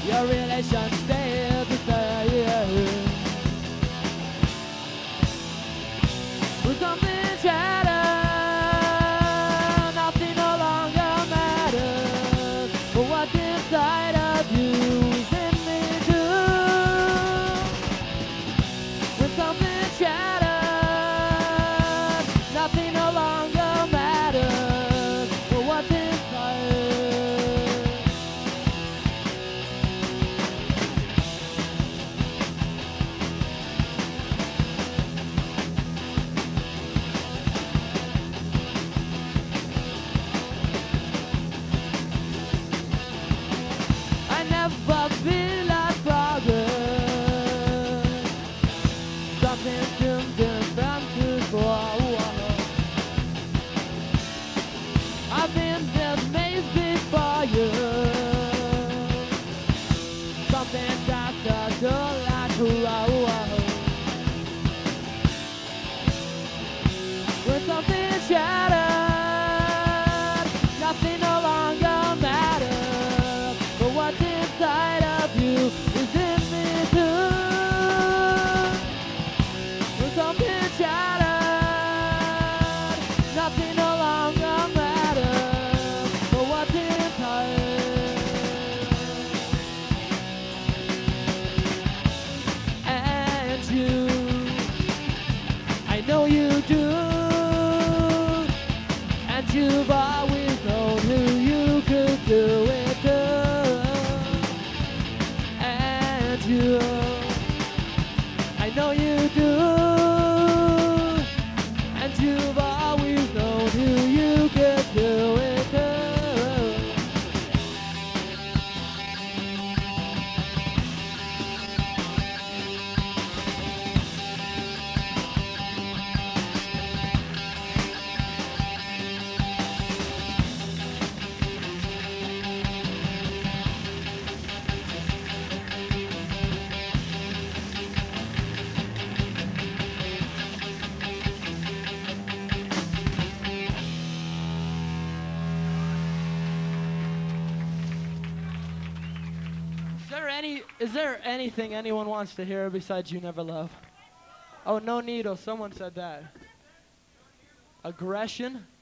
Your relation stay the same. With something shattered, nothing no longer matters. But what's inside of you is in me too. When something shattered, nothing no longer matters. But what's inside? I never feel like progress. Something different before. I've been this maze before you. Something just a girl like when something is shattered, nothing no longer matters. But what's inside of you is in me too. When something shattered, nothing no longer matters. But what's inside? And you, I know you do. And you've always known who you could do it to. And you, I know you do. And you've always known who you could do it to. Is there anything anyone wants to hear besides You Never Love? Oh, no needle. Someone said that. Aggression?